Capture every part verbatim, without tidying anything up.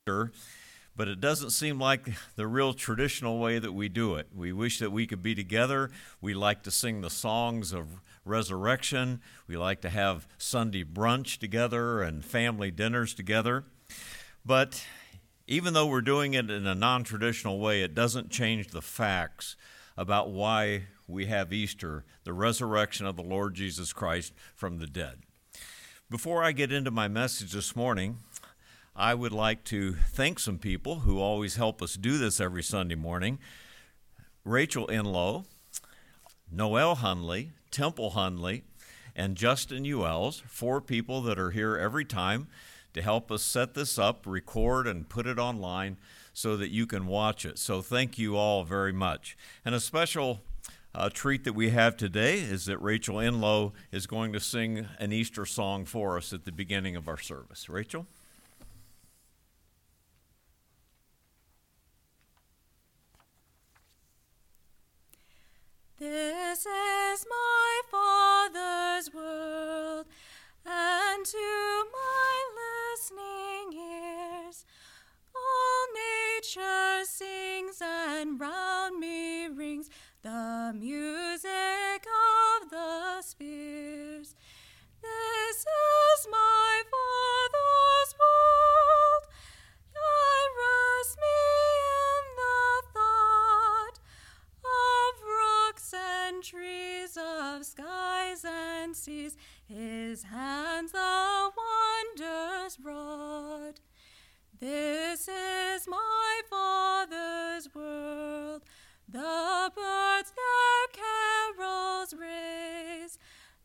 but it doesn't seem like the real traditional way that we do it. We wish that we could be together. We like to sing the songs of resurrection. We like to have Sunday brunch together and family dinners together. But even though we're doing it in a non-traditional way, it doesn't change the facts about why we have Easter, the resurrection of the Lord Jesus Christ from the dead. Before I get into my message this morning, I would like to thank some people who always help us do this every Sunday morning. Rachel Inlow, Noel Hunley, Temple Hunley, and Justin Uels, four people that are here every time to help us set this up, record, and put it online so that you can watch it. So thank you all very much. And a special uh, treat that we have today is that Rachel Inlow is going to sing an Easter song for us at the beginning of our service. Rachel? This is my Father's world, and to my listening ears all nature sings, and round me rings the music of the spheres. This is my Father's world, I rest me in the thought of rocks and trees, of skies and seas, his hands the wonders wrought. This is my Father's world, the birds their carols raise,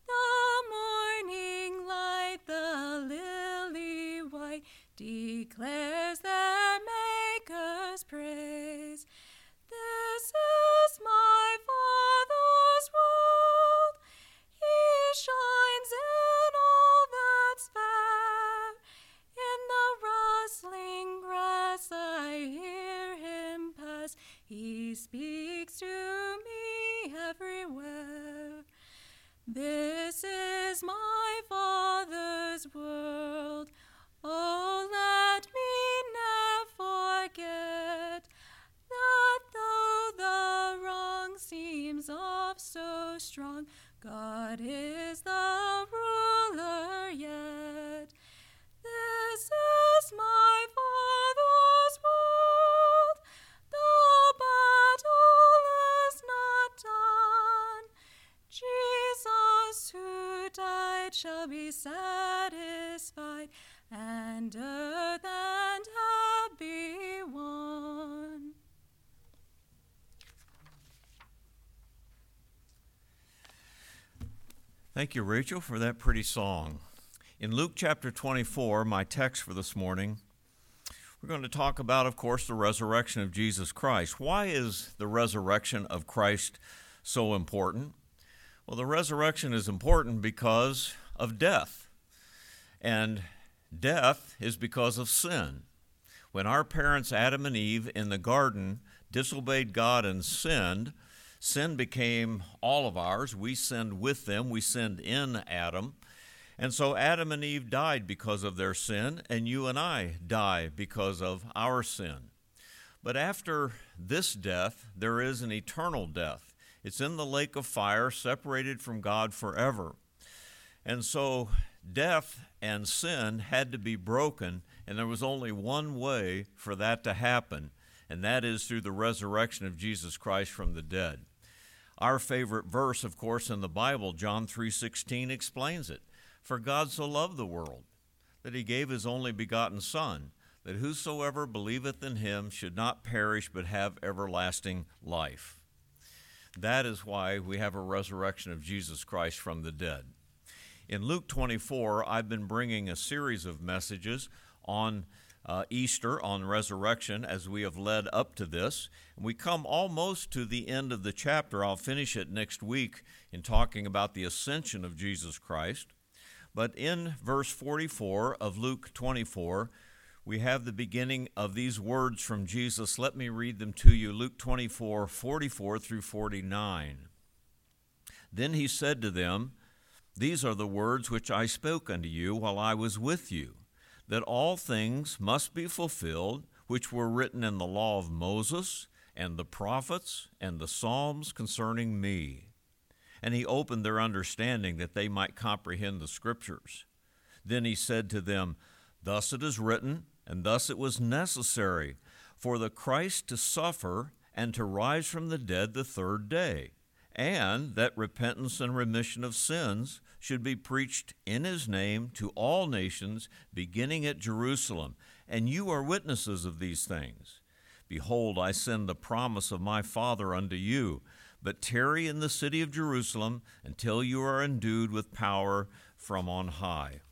the morning light, the lily white, declares their Maker's praise. This is my Father's world, he shines in all that's fair. In the rustling grass I hear him pass, he speaks to me everywhere. This is my Father's world, oh, let me never forget that though the wrong seems oft so strong, God is the ruler yet. This is my Father's world, the battle is not done. Jesus who died shall be satisfied, and earth and heaven be one. Thank you, Rachel, for that pretty song. In Luke chapter twenty-four, my text for this morning, we're going to talk about, of course, the resurrection of Jesus Christ. Why is the resurrection of Christ so important? Well, the resurrection is important because of death. And death is because of sin. When our parents, Adam and Eve, in the garden disobeyed God and sinned, sin became all of ours. We sinned with them. We sinned in Adam. And so Adam and Eve died because of their sin, and you and I die because of our sin. But after this death, there is an eternal death. It's in the lake of fire, separated from God forever. And so death and sin had to be broken, and there was only one way for that to happen, and that is through the resurrection of Jesus Christ from the dead. Our favorite verse, of course, in the Bible, John three sixteen, explains it. For God so loved the world, that he gave his only begotten Son, that whosoever believeth in him should not perish but have everlasting life. That is why we have a resurrection of Jesus Christ from the dead. In Luke twenty-four, I've been bringing a series of messages on uh, Easter, on resurrection, as we have led up to this. And we come almost to the end of the chapter. I'll finish it next week in talking about the ascension of Jesus Christ. But in verse forty-four of Luke twenty-four, we have the beginning of these words from Jesus. Let me read them to you, Luke twenty-four, forty-four through forty-nine. Then he said to them, These are the words which I spoke unto you while I was with you, that all things must be fulfilled which were written in the law of Moses and the prophets and the Psalms concerning me. And he opened their understanding that they might comprehend the Scriptures. Then he said to them, Thus it is written, and thus it was necessary for the Christ to suffer and to rise from the dead the third day, and that repentance and remission of sins should be preached in his name to all nations, beginning at Jerusalem. And you are witnesses of these things. Behold, I send the promise of my Father unto you, but tarry in the city of Jerusalem until you are endued with power from on high.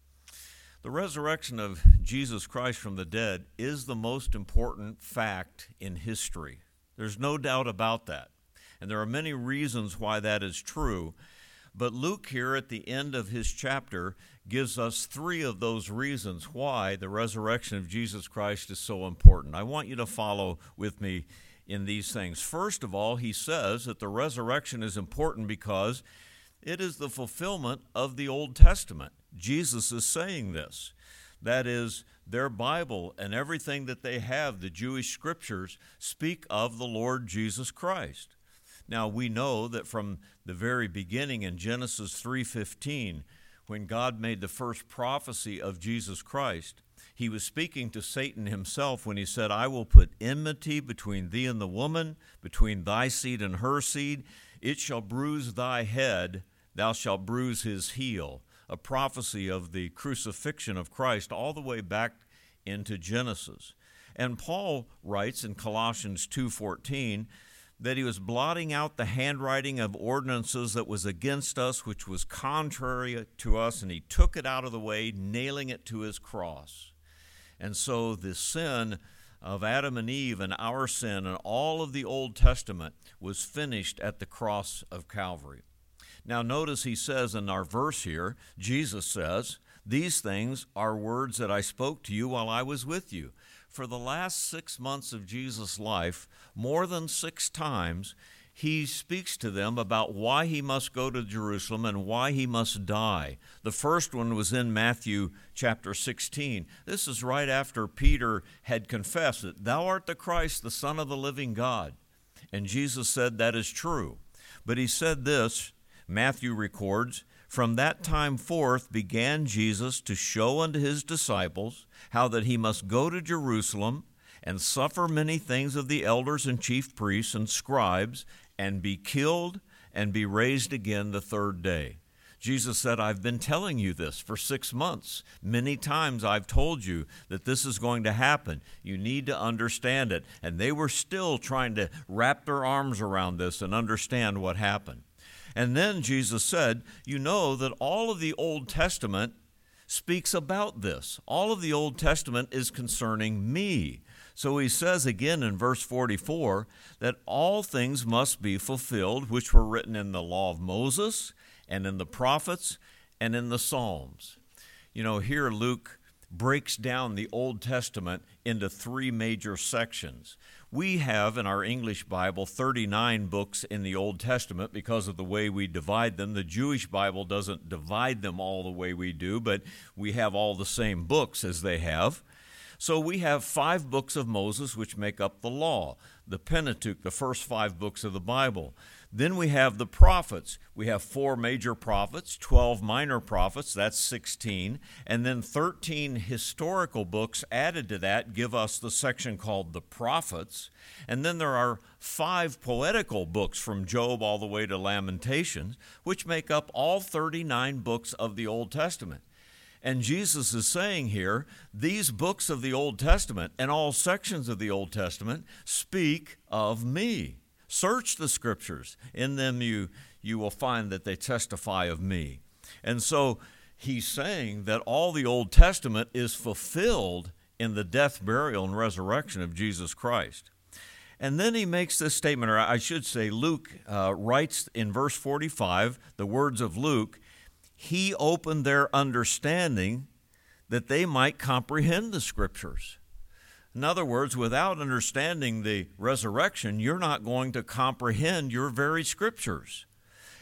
The resurrection of Jesus Christ from the dead is the most important fact in history. There's no doubt about that. And there are many reasons why that is true. But Luke here at the end of his chapter gives us three of those reasons why the resurrection of Jesus Christ is so important. I want you to follow with me in these things. First of all, he says that the resurrection is important because it is the fulfillment of the Old Testament. Jesus is saying this. That is, their Bible and everything that they have, the Jewish scriptures, speak of the Lord Jesus Christ. Now, we know that from the very beginning in Genesis three fifteen, when God made the first prophecy of Jesus Christ, he was speaking to Satan himself when he said, I will put enmity between thee and the woman, between thy seed and her seed. It shall bruise thy head, thou shalt bruise his heel. A prophecy of the crucifixion of Christ all the way back into Genesis. And Paul writes in Colossians two fourteen that he was blotting out the handwriting of ordinances that was against us, which was contrary to us, and he took it out of the way, nailing it to his cross. And so the sin of Adam and Eve and our sin and all of the Old Testament was finished at the cross of Calvary. Now notice he says in our verse here, Jesus says, these things are words that I spoke to you while I was with you. For the last six months of Jesus' life, more than six times, he speaks to them about why he must go to Jerusalem and why he must die. The first one was in Matthew chapter sixteen. This is right after Peter had confessed that thou art the Christ, the Son of the living God. And Jesus said that is true. But he said this, Matthew records, from that time forth began Jesus to show unto his disciples how that he must go to Jerusalem and suffer many things of the elders and chief priests and scribes and be killed and be raised again the third day. Jesus said, I've been telling you this for six months. Many times I've told you that this is going to happen. You need to understand it. And they were still trying to wrap their arms around this and understand what happened. And then Jesus said, you know that all of the Old Testament speaks about this. All of the Old Testament is concerning me. So he says again in verse forty-four that all things must be fulfilled which were written in the law of Moses and in the prophets and in the Psalms. You know, here Luke breaks down the Old Testament into three major sections. We have in our English Bible thirty-nine books in the Old Testament because of the way we divide them. The Jewish Bible doesn't divide them all the way we do, but we have all the same books as they have. So we have five books of Moses which make up the law, the Pentateuch, the first five books of the Bible. Then we have the prophets. We have four major prophets, twelve minor prophets, that's sixteen, and then thirteen historical books added to that give us the section called the prophets. And then there are five poetical books from Job all the way to Lamentations, which make up all thirty-nine books of the Old Testament. And Jesus is saying here, these books of the Old Testament and all sections of the Old Testament speak of me. Search the scriptures. In them you, you will find that they testify of me. And so he's saying that all the Old Testament is fulfilled in the death, burial, and resurrection of Jesus Christ. And then he makes this statement, or I should say Luke uh, writes in verse forty-five, the words of Luke, he opened their understanding that they might comprehend the scriptures. In other words, without understanding the resurrection, you're not going to comprehend your very scriptures.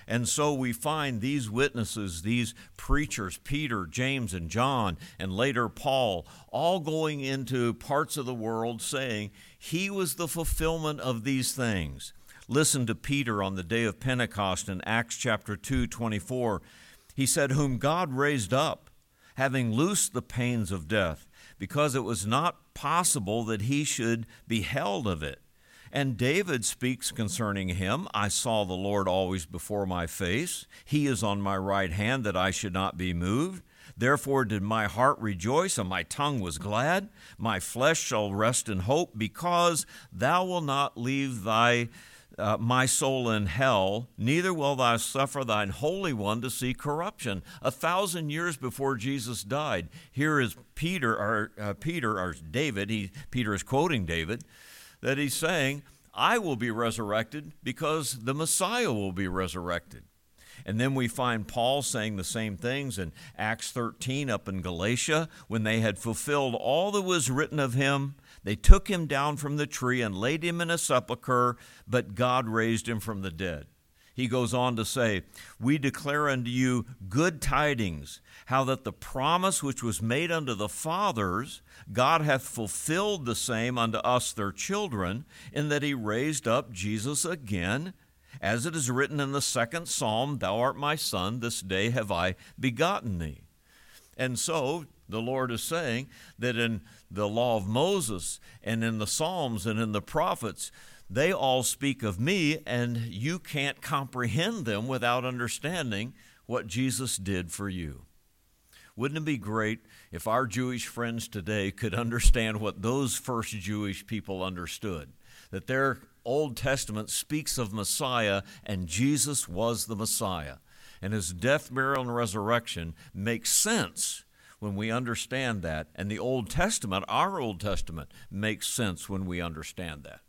And so we find these witnesses, these preachers, Peter, James, and John, and later Paul, all going into parts of the world saying he was the fulfillment of these things. Listen to Peter on the day of Pentecost in Acts chapter two, twenty-four. He said, whom God raised up, having loosed the pains of death, because it was not possible that he should be held of it. And David speaks concerning him, I saw the Lord always before my face. He is on my right hand, that I should not be moved. Therefore did my heart rejoice, and my tongue was glad. My flesh shall rest in hope, because thou wilt not leave thy Uh, my soul in hell, neither will thou suffer thine Holy One to see corruption. A thousand years before Jesus died, here is Peter, or uh, Peter, or David. He, Peter is quoting David, that he's saying, "I will be resurrected because the Messiah will be resurrected." And then we find Paul saying the same things in Acts thirteen up in Galatia, when they had fulfilled all that was written of him. They took him down from the tree and laid him in a sepulchre, but God raised him from the dead. He goes on to say, we declare unto you good tidings, how that the promise which was made unto the fathers, God hath fulfilled the same unto us their children, in that he raised up Jesus again, as it is written in the second psalm, thou art my son, this day have I begotten thee. And so the Lord is saying that in the law of Moses and in the Psalms and in the prophets, they all speak of me, and you can't comprehend them without understanding what Jesus did for you. Wouldn't it be great if our Jewish friends today could understand what those first Jewish people understood? That their Old Testament speaks of Messiah, and Jesus was the Messiah. And his death, burial, and resurrection makes sense when we understand that. And the Old Testament, our Old Testament, makes sense when we understand that.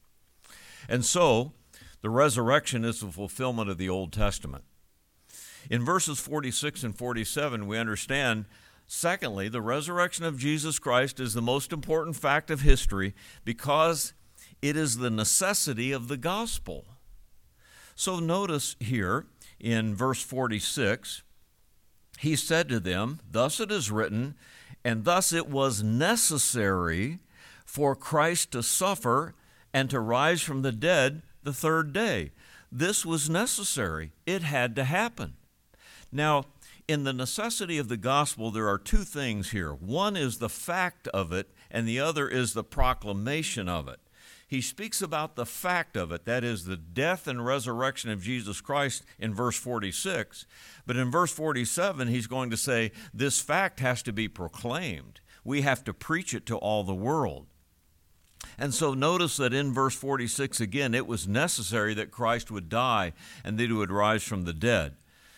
And so, the resurrection is the fulfillment of the Old Testament. In verses forty-six and forty-seven, we understand, secondly, the resurrection of Jesus Christ is the most important fact of history because it is the necessity of the gospel. So notice here in verse forty-six, he said to them, thus it is written, and thus it was necessary for Christ to suffer and to rise from the dead the third day. This was necessary. It had to happen. Now, in the necessity of the gospel, there are two things here. One is the fact of it, and the other is the proclamation of it. He speaks about the fact of it, that is the death and resurrection of Jesus Christ in verse forty-six. But in verse forty-seven, he's going to say this fact has to be proclaimed. We have to preach it to all the world. And so notice that in verse forty-six again, it was necessary that Christ would die and that he would rise from the dead.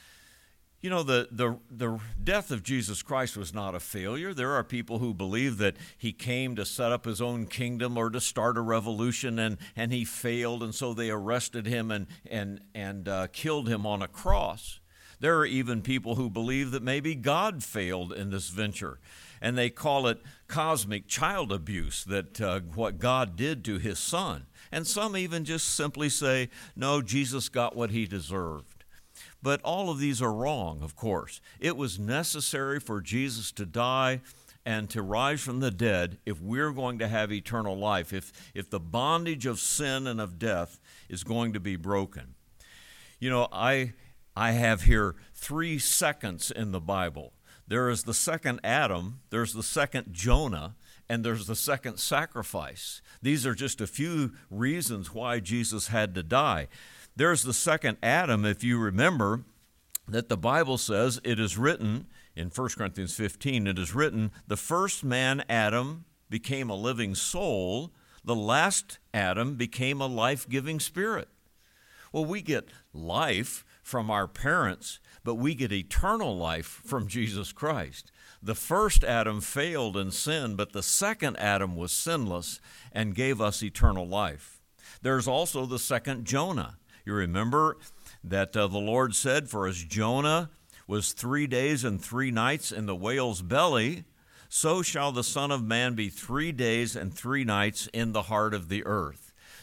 You know, the, the, the death of Jesus Christ was not a failure. There are people who believe that he came to set up his own kingdom or to start a revolution, and, and he failed, and so they arrested him and, and, and uh, killed him on a cross. There are even people who believe that maybe God failed in this venture, and they call it cosmic child abuse, that uh, what God did to his son. And some even just simply say, no, Jesus got what he deserved. But all of these are wrong, of course. It was necessary for Jesus to die and to rise from the dead if we're going to have eternal life, if, if the bondage of sin and of death is going to be broken. You know, I, I have here three seconds in the Bible. There is the second Adam, there's the second Jonah, and there's the second sacrifice. These are just a few reasons why Jesus had to die. There's the second Adam, if you remember, that the Bible says it is written, in First Corinthians fifteen, it is written, the first man, Adam, became a living soul. The last Adam became a life-giving spirit. Well, we get life from our parents, but we get eternal life from Jesus Christ. The first Adam failed in sin, but the second Adam was sinless and gave us eternal life. There's also the second Jonah. You remember that uh, the Lord said, for as Jonah was three days and three nights in the whale's belly, so shall the Son of Man be three days and three nights in the heart of the earth.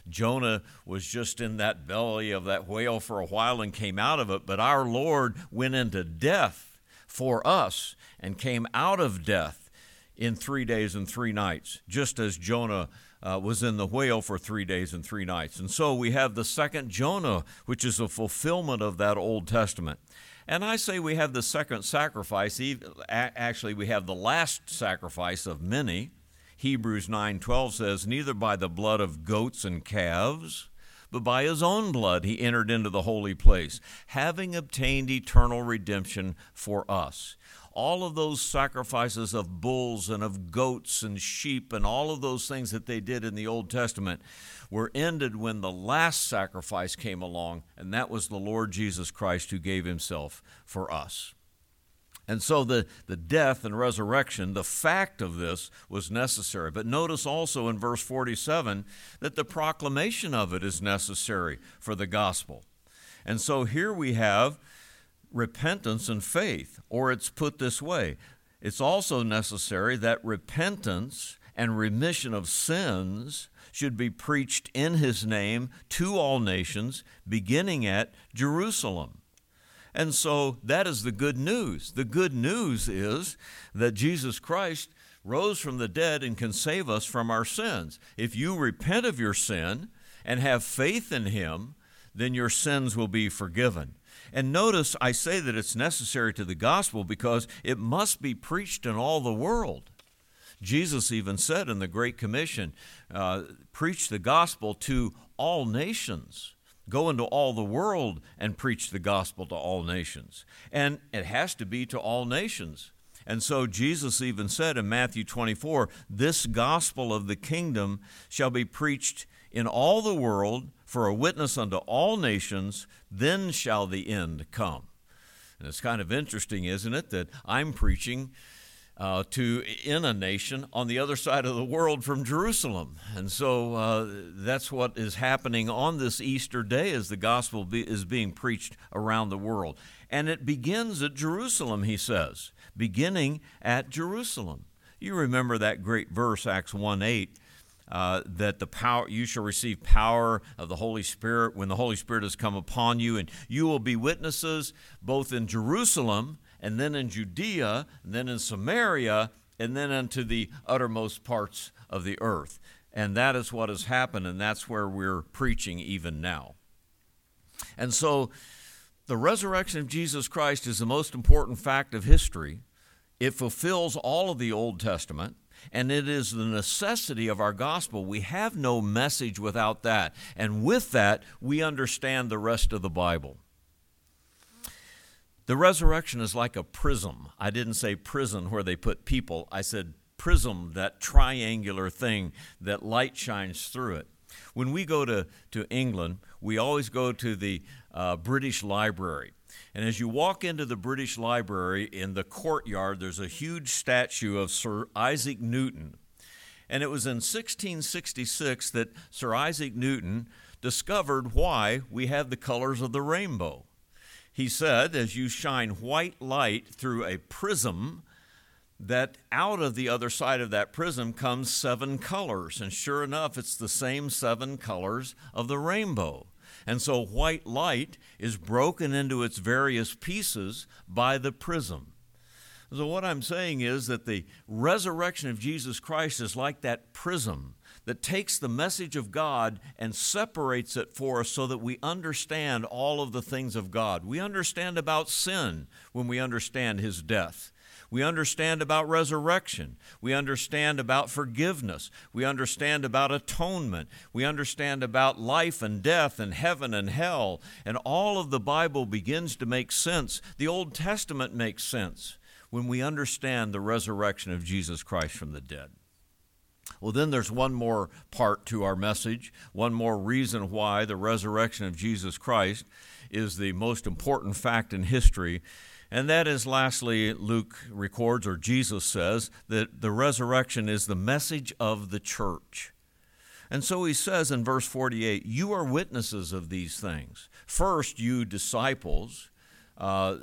Jonah was just in that belly of that whale for a while and came out of it, but our Lord went into death for us and came out of death in three days and three nights, just as Jonah uh, was in the whale for three days and three nights. And so we have the second Jonah, which is a fulfillment of that Old Testament. And I say we have the second sacrifice. Actually, we have the last sacrifice of many. Hebrews nine twelve says, neither by the blood of goats and calves, but by his own blood he entered into the holy place, having obtained eternal redemption for us. All of those sacrifices of bulls and of goats and sheep and all of those things that they did in the Old Testament were ended when the last sacrifice came along, and that was the Lord Jesus Christ who gave himself for us. And so the, the death and resurrection, the fact of this was necessary. But notice also in verse forty-seven that the proclamation of it is necessary for the gospel. And so here we have repentance and faith, or it's put this way. It's also necessary that repentance and remission of sins should be preached in his name to all nations, beginning at Jerusalem. And so that is the good news. The good news is that Jesus Christ rose from the dead and can save us from our sins. If you repent of your sin and have faith in him, then your sins will be forgiven. And notice I say that it's necessary to the gospel because it must be preached in all the world. Jesus even said in the Great Commission, uh, preach the gospel to all nations. Go into all the world and preach the gospel to all nations. And it has to be to all nations. And so Jesus even said in Matthew twenty-four, this gospel of the kingdom shall be preached in all the world for a witness unto all nations, then shall the end come. And it's kind of interesting, isn't it, that I'm preaching uh, to in a nation on the other side of the world from Jerusalem. And so uh, that's what is happening on this Easter day as the gospel be, is being preached around the world. And it begins at Jerusalem, he says, beginning at Jerusalem. You remember that great verse, Acts one eight, Uh, that the power you shall receive power of the Holy Spirit when the Holy Spirit has come upon you, and you will be witnesses both in Jerusalem and then in Judea and then in Samaria and then unto the uttermost parts of the earth. And that is what has happened, and that's where we're preaching even now. And so the resurrection of Jesus Christ is the most important fact of history. It fulfills all of the Old Testament. And it is the necessity of our gospel. We have no message without that. And with that, we understand the rest of the Bible. The resurrection is like a prism. I didn't say prison where they put people. I said prism, that triangular thing that light shines through it. When we go to, to England, we always go to the uh, British Library. And as you walk into the British Library, in the courtyard, there's a huge statue of Sir Isaac Newton. And it was in sixteen sixty-six that Sir Isaac Newton discovered why we have the colors of the rainbow. He said, as you shine white light through a prism, that out of the other side of that prism comes seven colors. And sure enough, it's the same seven colors of the rainbow. And so white light is broken into its various pieces by the prism. So what I'm saying is that the resurrection of Jesus Christ is like that prism that takes the message of God and separates it for us so that we understand all of the things of God. We understand about sin when we understand his death. We understand about resurrection. We understand about forgiveness. We understand about atonement. We understand about life and death and heaven and hell. And all of the Bible begins to make sense. The Old Testament makes sense when we understand the resurrection of Jesus Christ from the dead. Well, then there's one more part to our message, one more reason why the resurrection of Jesus Christ is the most important fact in history. And that is, lastly, Luke records, or Jesus says, that the resurrection is the message of the church. And so he says in verse forty-eight, you are witnesses of these things. First, you disciples, uh,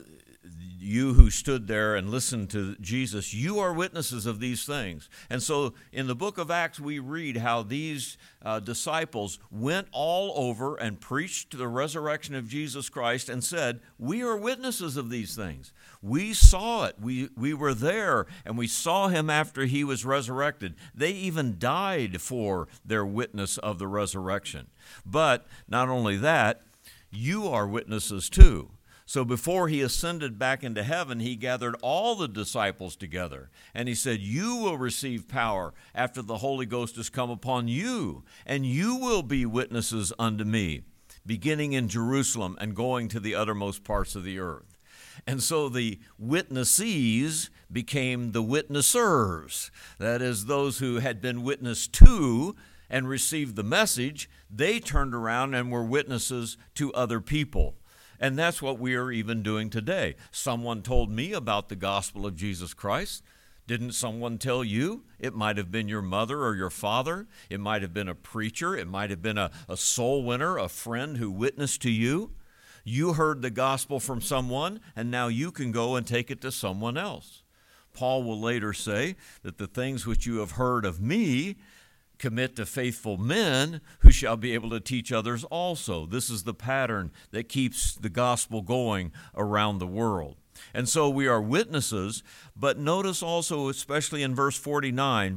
you who stood there and listened to Jesus, you are witnesses of these things. And so in the book of Acts, we read how these uh, disciples went all over and preached the resurrection of Jesus Christ and said, we are witnesses of these things. We saw it. We, we were there, and we saw him after he was resurrected. They even died for their witness of the resurrection. But not only that, you are witnesses too. So before he ascended back into heaven, he gathered all the disciples together. And he said, you will receive power after the Holy Ghost has come upon you, and you will be witnesses unto me, beginning in Jerusalem and going to the uttermost parts of the earth. And so the witnessees became the witnessers. That is, those who had been witnessed to and received the message, they turned around and were witnesses to other people. And that's what we are even doing today. Someone told me about the gospel of Jesus Christ. Didn't someone tell you? It might have been your mother or your father. It might have been a preacher. It might have been a, a soul winner, a friend who witnessed to you. You heard the gospel from someone, and now you can go and take it to someone else. Paul will later say that the things which you have heard of me commit to faithful men who shall be able to teach others also. This is the pattern that keeps the gospel going around the world. And so we are witnesses, but notice also, especially in verse forty-nine,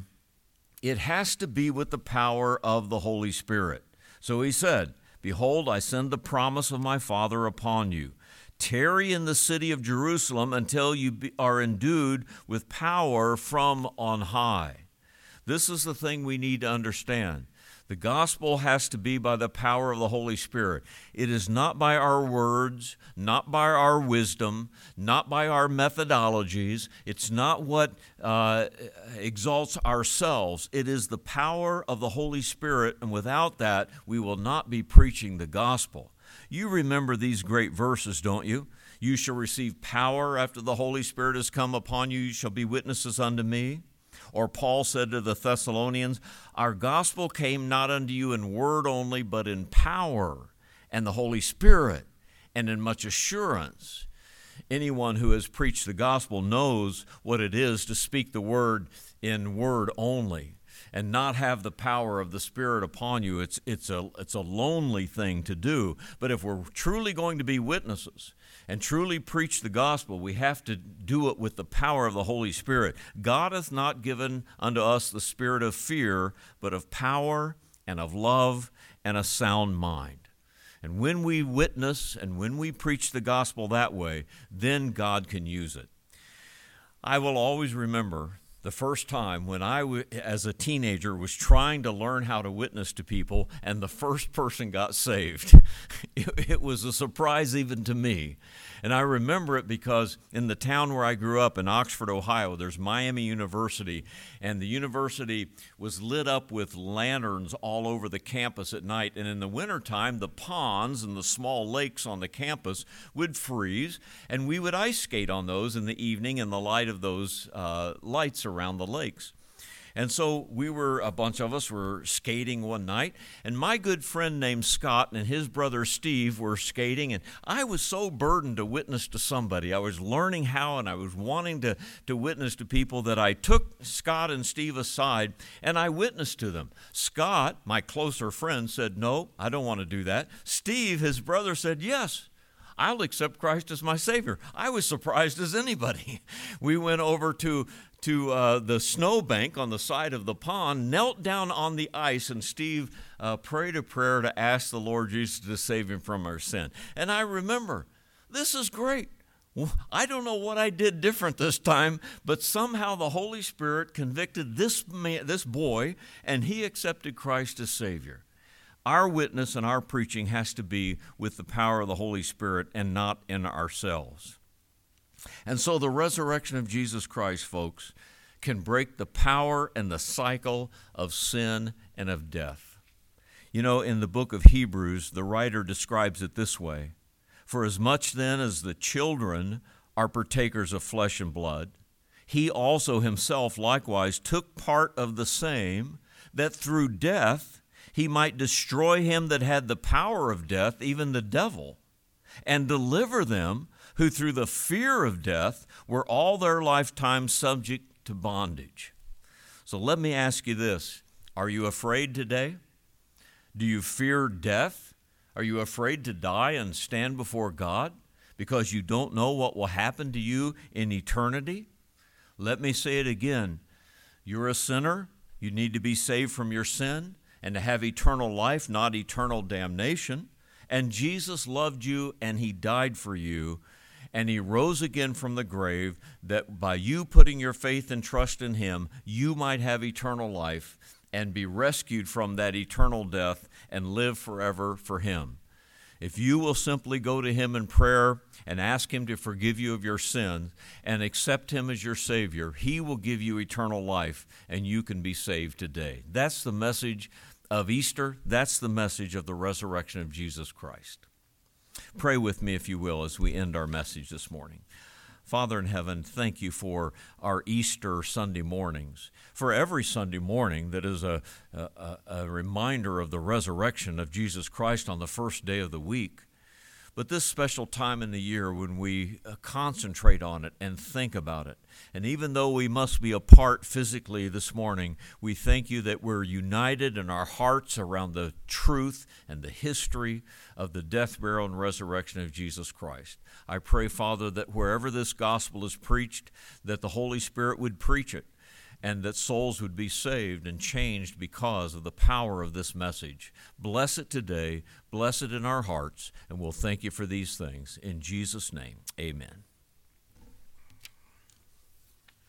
it has to be with the power of the Holy Spirit. So he said, behold, I send the promise of my Father upon you. Tarry in the city of Jerusalem until you be, are endued with power from on high. This is the thing we need to understand. The gospel has to be by the power of the Holy Spirit. It is not by our words, not by our wisdom, not by our methodologies. It's not what uh, exalts ourselves. It is the power of the Holy Spirit, and without that, we will not be preaching the gospel. You remember these great verses, don't you? You shall receive power after the Holy Spirit has come upon you. You shall be witnesses unto me. Or Paul said to the Thessalonians, our gospel came not unto you in word only, but in power and the Holy Spirit and in much assurance. Anyone who has preached the gospel knows what it is to speak the word in word only and not have the power of the Spirit upon you. It's, it's, a, it's a lonely thing to do. But if we're truly going to be witnesses and truly preach the gospel, we have to do it with the power of the Holy Spirit. God hath not given unto us the spirit of fear, but of power and of love and a sound mind. And when we witness and when we preach the gospel that way, then God can use it. I will always remember the first time when I, as a teenager, was trying to learn how to witness to people, and the first person got saved. It, it was a surprise even to me. And I remember it because in the town where I grew up, in Oxford, Ohio, there's Miami University, and the university was lit up with lanterns all over the campus at night. And in the wintertime, the ponds and the small lakes on the campus would freeze, and we would ice skate on those in the evening in the light of those uh, lights around the lakes. And so we were, a bunch of us were skating one night, and my good friend named Scott and his brother Steve were skating, and I was so burdened to witness to somebody. I was learning how, and I was wanting to, to witness to people that I took Scott and Steve aside, and I witnessed to them. Scott, my closer friend, said, no, I don't want to do that. Steve, his brother, said, yes, I'll accept Christ as my Savior. I was surprised as anybody. We went over to to uh, the snowbank on the side of the pond, knelt down on the ice, and Steve uh, prayed a prayer to ask the Lord Jesus to save him from our sin. And I remember, this is great. I don't know what I did different this time, but somehow the Holy Spirit convicted this man, this boy, and he accepted Christ as Savior. Our witness and our preaching has to be with the power of the Holy Spirit and not in ourselves. And so the resurrection of Jesus Christ, folks, can break the power and the cycle of sin and of death. You know, in the book of Hebrews, the writer describes it this way: for as much then as the children are partakers of flesh and blood, he also himself likewise took part of the same, that through death he might destroy him that had the power of death, even the devil, and deliver them who through the fear of death were all their lifetime subject to bondage. So let me ask you this. Are you afraid today? Do you fear death? Are you afraid to die and stand before God because you don't know what will happen to you in eternity? Let me say it again. You're a sinner. You need to be saved from your sin and to have eternal life, not eternal damnation. And Jesus loved you, and he died for you, and he rose again from the grave, that by you putting your faith and trust in him, you might have eternal life and be rescued from that eternal death and live forever for him. If you will simply go to him in prayer and ask him to forgive you of your sins and accept him as your Savior, he will give you eternal life, and you can be saved today. That's the message of Easter. That's the message of the resurrection of Jesus Christ. Pray with me, if you will, as we end our message this morning. Father in heaven, thank you for our Easter Sunday mornings, for every Sunday morning that is a, a, a reminder of the resurrection of Jesus Christ on the first day of the week. But this special time in the year when we concentrate on it and think about it, and even though we must be apart physically this morning, we thank you that we're united in our hearts around the truth and the history of the death, burial, and resurrection of Jesus Christ. I pray, Father, that wherever this gospel is preached, that the Holy Spirit would preach it, and that souls would be saved and changed because of the power of this message. Bless it today, bless it in our hearts, and we'll thank you for these things. In Jesus' name, amen.